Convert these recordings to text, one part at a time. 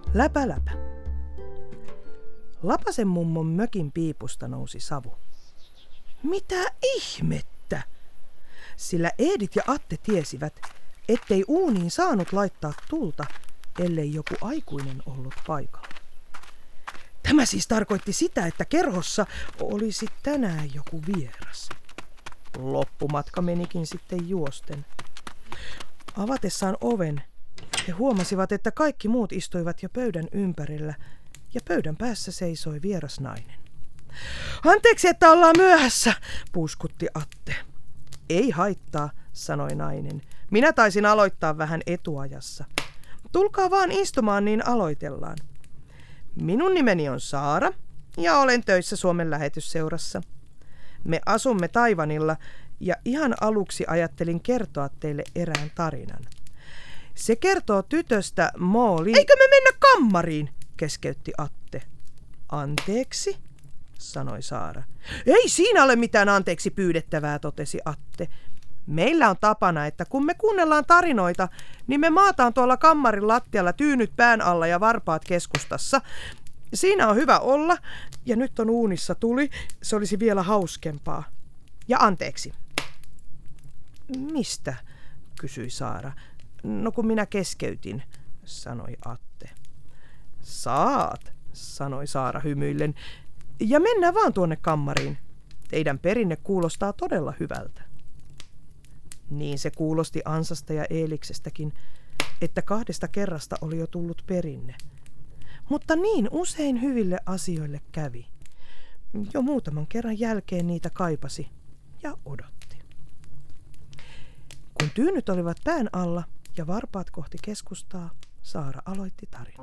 Läpä läpä. Lapasen mummon mökin piipusta nousi savu. Mitä ihmettä? Sillä Eedit ja Atte tiesivät, ettei uuniin saanut laittaa tulta, ellei joku aikuinen ollut paikalla. Tämä siis tarkoitti sitä, että kerhossa olisi tänään joku vieras. Loppumatka menikin sitten juosten. Avatessaan oven he huomasivat, että kaikki muut istuivat jo pöydän ympärillä ja pöydän päässä seisoi vieras nainen. Anteeksi, että ollaan myöhässä, puuskutti Atte. Ei haittaa, sanoi nainen. Minä taisin aloittaa vähän etuajassa. Tulkaa vaan istumaan, niin aloitellaan. Minun nimeni on Saara ja olen töissä Suomen lähetysseurassa. Me asumme Taiwanilla ja ihan aluksi ajattelin kertoa teille erään tarinan. Se kertoo tytöstä Mo Lee... Eikö me mennä kammariin? Keskeytti Atte. Anteeksi, sanoi Saara. Ei siinä ole mitään anteeksi pyydettävää, totesi Atte. Meillä on tapana, että kun me kuunnellaan tarinoita, niin me maataan tuolla kammarin lattialla tyynyt pään alla ja varpaat keskustassa. Siinä on hyvä olla, ja nyt on uunissa tuli, se olisi vielä hauskempaa. Ja anteeksi. Mistä? Kysyi Saara. No kun minä keskeytin, sanoi Atte. Saat, sanoi Saara hymyillen, ja mennään vaan tuonne kammariin. Teidän perinne kuulostaa todella hyvältä. Niin se kuulosti Ansasta ja Eeliksestäkin, että 2 kerrasta oli jo tullut perinne. Mutta niin usein hyville asioille kävi. Jo muutaman kerran jälkeen niitä kaipasi ja odotti. Kun tyynyt olivat pään alla ja varpaat kohti keskustaa, Saara aloitti tarinan.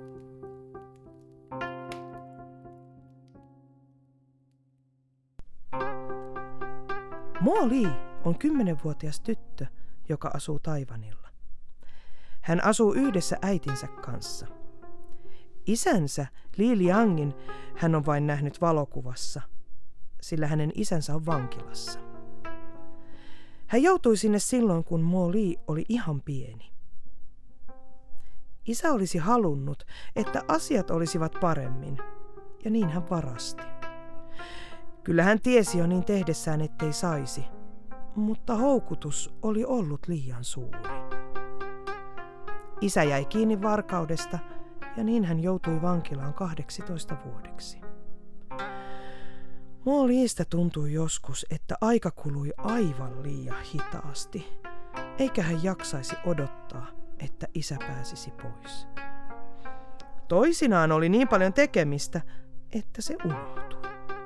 Mo Lee on 10-vuotias tyttö, joka asuu Taiwanilla. Hän asuu yhdessä äitinsä kanssa. Isänsä Li Liangin hän on vain nähnyt valokuvassa, sillä hänen isänsä on vankilassa. Hän joutui sinne silloin, kun Mo Lee oli ihan pieni. Isä olisi halunnut, että asiat olisivat paremmin, ja niin hän varasti. Kyllä hän tiesi jo niin tehdessään, ettei saisi, mutta houkutus oli ollut liian suuri. Isä jäi kiinni varkaudesta, ja niin hän joutui vankilaan 18 vuodeksi. Mo Leestä tuntui joskus, että aika kului aivan liian hitaasti, eikä hän jaksaisi odottaa, että isä pääsisi pois. Toisinaan oli niin paljon tekemistä, että se unohtui.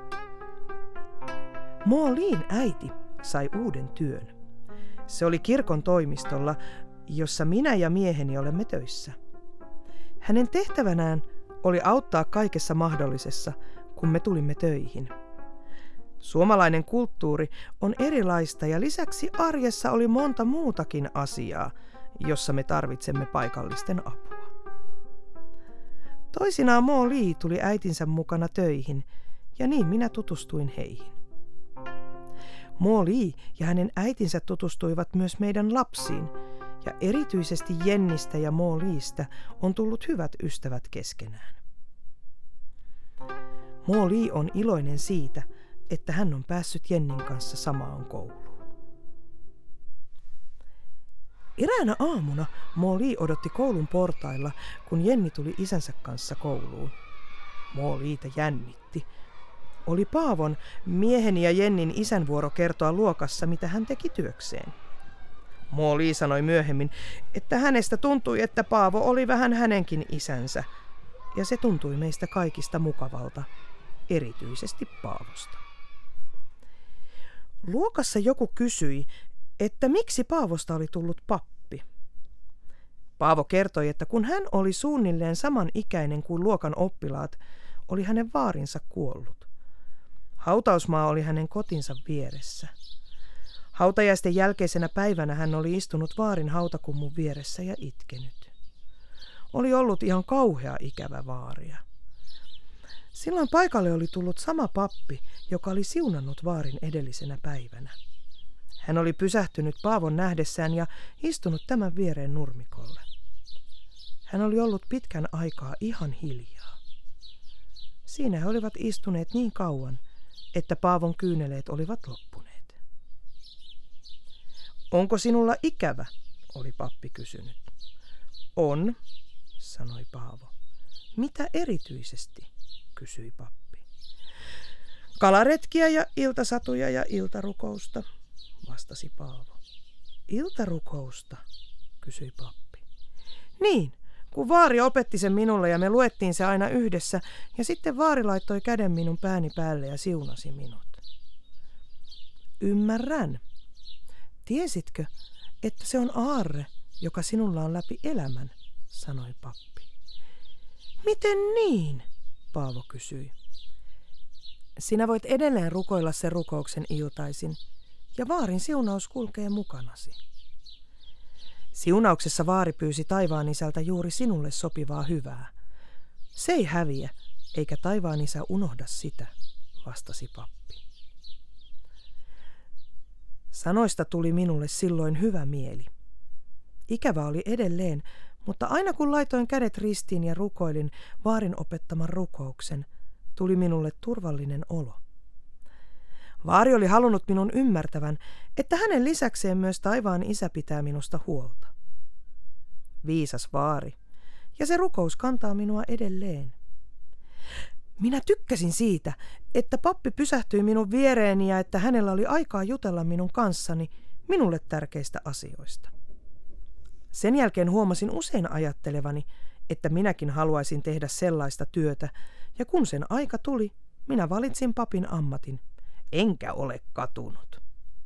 Mo Leen äiti sai uuden työn. Se oli kirkon toimistolla, jossa minä ja mieheni olemme töissä. Hänen tehtävänään oli auttaa kaikessa mahdollisessa, kun me tulimme töihin. Suomalainen kulttuuri on erilaista ja lisäksi arjessa oli monta muutakin asiaa, jossa me tarvitsemme paikallisten apua. Toisinaan Mo Lee tuli äitinsä mukana töihin, ja niin minä tutustuin heihin. Mo Lee ja hänen äitinsä tutustuivat myös meidän lapsiin, ja erityisesti Jennistä ja Mo Leestä on tullut hyvät ystävät keskenään. Mo Lee on iloinen siitä, että hän on päässyt Jennin kanssa samaan kouluun. Eräänä aamuna Mo Lee odotti koulun portailla, kun Jenni tuli isänsä kanssa kouluun. Mo Leetä jännitti. Oli Paavon, mieheni ja Jennin isän vuoro kertoa luokassa, mitä hän teki työkseen. Mo Lee sanoi myöhemmin, että hänestä tuntui, että Paavo oli vähän hänenkin isänsä, ja se tuntui meistä kaikista mukavalta, erityisesti Paavosta. Luokassa joku kysyi, että miksi Paavosta oli tullut pappi. Paavo kertoi, että kun hän oli suunnilleen samanikäinen kuin luokan oppilaat, oli hänen vaarinsa kuollut. Hautausmaa oli hänen kotinsa vieressä. Hautajaisten jälkeisenä päivänä hän oli istunut vaarin hautakummun vieressä ja itkenyt. Oli ollut ihan kauhea ikävä vaaria. Silloin paikalle oli tullut sama pappi, joka oli siunannut vaarin edellisenä päivänä. Hän oli pysähtynyt Paavon nähdessään ja istunut tämän viereen nurmikolle. Hän oli ollut pitkän aikaa ihan hiljaa. Siinä he olivat istuneet niin kauan, että Paavon kyyneleet olivat loppuneet. Onko sinulla ikävä? Oli pappi kysynyt. On, sanoi Paavo. Mitä erityisesti? Kysyi pappi. Kalaretkiä ja iltasatuja ja iltarukousta, vastasi Paavo. Iltarukousta? Kysyi pappi. Niin, kun vaari opetti sen minulle ja me luettiin se aina yhdessä, ja sitten vaari laittoi käden minun pääni päälle ja siunasi minut. Ymmärrän. Tiesitkö, että se on aarre, joka sinulla on läpi elämän, sanoi pappi. Miten niin? Paavo kysyi. Sinä voit edelleen rukoilla sen rukouksen iltaisin, ja vaarin siunaus kulkee mukanasi. Siunauksessa vaari pyysi taivaan isältä juuri sinulle sopivaa hyvää. Se ei häviä, eikä taivaan isä unohda sitä, vastasi pappi. Sanoista tuli minulle silloin hyvä mieli. Ikävä oli edelleen, mutta aina kun laitoin kädet ristiin ja rukoilin vaarin opettaman rukouksen, tuli minulle turvallinen olo. Vaari oli halunnut minun ymmärtävän, että hänen lisäkseen myös taivaan isä pitää minusta huolta. Viisas vaari, ja se rukous kantaa minua edelleen. Minä tykkäsin siitä, että pappi pysähtyi minun viereeni ja että hänellä oli aikaa jutella minun kanssani minulle tärkeistä asioista. Sen jälkeen huomasin usein ajattelevani, että minäkin haluaisin tehdä sellaista työtä, ja kun sen aika tuli, minä valitsin papin ammatin, enkä ole katunut.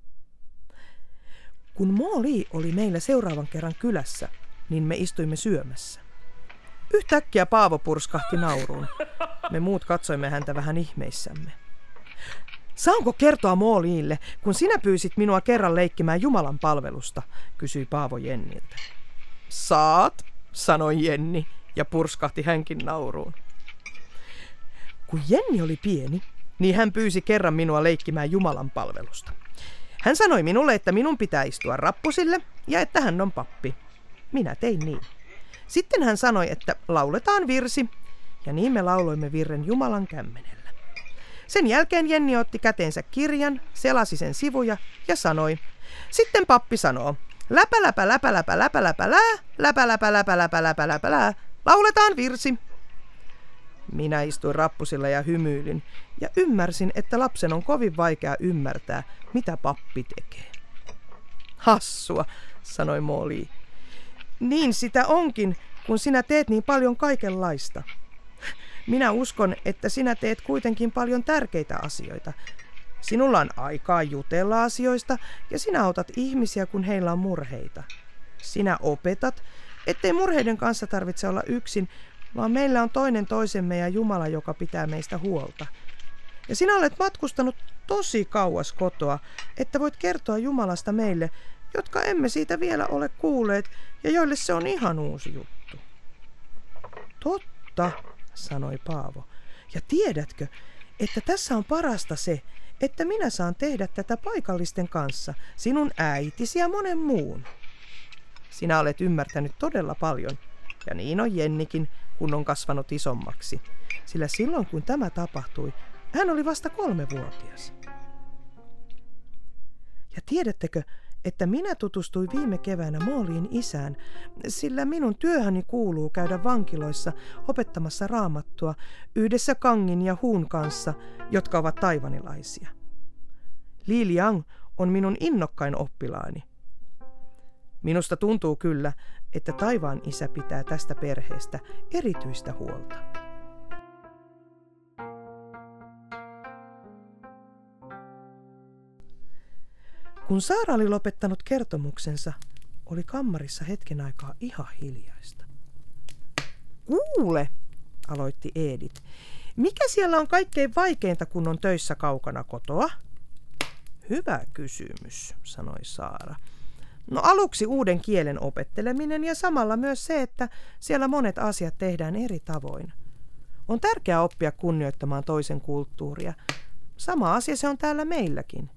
Kun Mooli oli meillä seuraavan kerran kylässä, niin me istuimme syömässä. Yhtäkkiä Paavo purskahti nauruun. Me muut katsoimme häntä vähän ihmeissämme. Saanko kertoa Mooliille, kun sinä pyysit minua kerran leikkimään Jumalan palvelusta, kysyi Paavo Jenniltä. Saat, sanoi Jenni ja purskahti hänkin nauruun. Kun Jenni oli pieni, niin hän pyysi kerran minua leikkimään Jumalan palvelusta. Hän sanoi minulle, että minun pitää istua rappusille ja että hän on pappi. Minä tein niin. Sitten hän sanoi, että lauletaan virsi, ja niin me lauloimme virren Jumalan kämmenellä. Sen jälkeen Jenni otti käteensä kirjan, selasi sen sivuja ja sanoi. Sitten pappi sanoo, läpä läpä läpä läpä läpä läpä lää, läpä läpä läpä läpä läpä läpä lää, lauletaan virsi. Minä istuin rappusilla ja hymyilin ja ymmärsin, että lapsen on kovin vaikea ymmärtää, mitä pappi tekee. Hassua, sanoi Mooli. Niin sitä onkin, kun sinä teet niin paljon kaikenlaista. Minä uskon, että sinä teet kuitenkin paljon tärkeitä asioita. Sinulla on aikaa jutella asioista ja sinä autat ihmisiä, kun heillä on murheita. Sinä opetat, ettei murheiden kanssa tarvitse olla yksin, vaan meillä on toinen toisemme ja Jumala, joka pitää meistä huolta. Ja sinä olet matkustanut tosi kauas kotoa, että voit kertoa Jumalasta meille, jotka emme siitä vielä ole kuulleet ja joille se on ihan uusi juttu. Totta, sanoi Paavo. Ja tiedätkö, että tässä on parasta se, että minä saan tehdä tätä paikallisten kanssa, sinun äitisi ja monen muun. Sinä olet ymmärtänyt todella paljon, ja niin on Jennikin, kun on kasvanut isommaksi. Sillä silloin kun tämä tapahtui, hän oli vasta 3-vuotias. Ja tiedättekö, että minä tutustuin viime keväänä Mooliin isään, sillä minun työhöni kuuluu käydä vankiloissa opettamassa raamattua yhdessä Kangin ja Huun kanssa, jotka ovat taivanilaisia. Li Liang on minun innokkain oppilaani. Minusta tuntuu kyllä, että taivaan isä pitää tästä perheestä erityistä huolta. Kun Saara oli lopettanut kertomuksensa, oli kammarissa hetken aikaa ihan hiljaista. Kuule, aloitti Edith. Mikä siellä on kaikkein vaikeinta, kun on töissä kaukana kotoa? Hyvä kysymys, sanoi Saara. No aluksi uuden kielen opetteleminen ja samalla myös se, että siellä monet asiat tehdään eri tavoin. On tärkeää oppia kunnioittamaan toisen kulttuuria. Sama asia se on täällä meilläkin.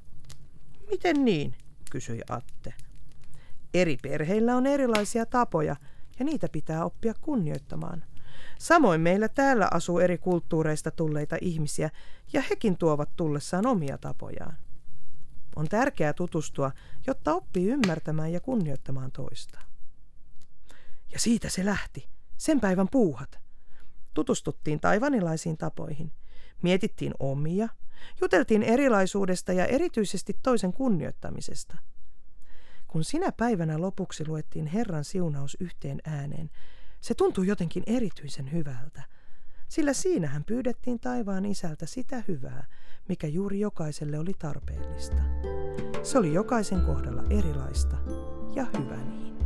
Miten niin, kysyi Atte. Eri perheillä on erilaisia tapoja ja niitä pitää oppia kunnioittamaan. Samoin meillä täällä asuu eri kulttuureista tulleita ihmisiä, ja hekin tuovat tullessaan omia tapojaan. On tärkeää tutustua, jotta oppii ymmärtämään ja kunnioittamaan toista. Ja siitä se lähti, sen päivän puuhat. Tutustuttiin taivanilaisiin tapoihin, mietittiin omia, juteltiin erilaisuudesta ja erityisesti toisen kunnioittamisesta. Kun sinä päivänä lopuksi luettiin Herran siunaus yhteen ääneen, se tuntui jotenkin erityisen hyvältä, sillä siinähän pyydettiin taivaan Isältä sitä hyvää, mikä juuri jokaiselle oli tarpeellista. Se oli jokaisen kohdalla erilaista ja hyvä niin.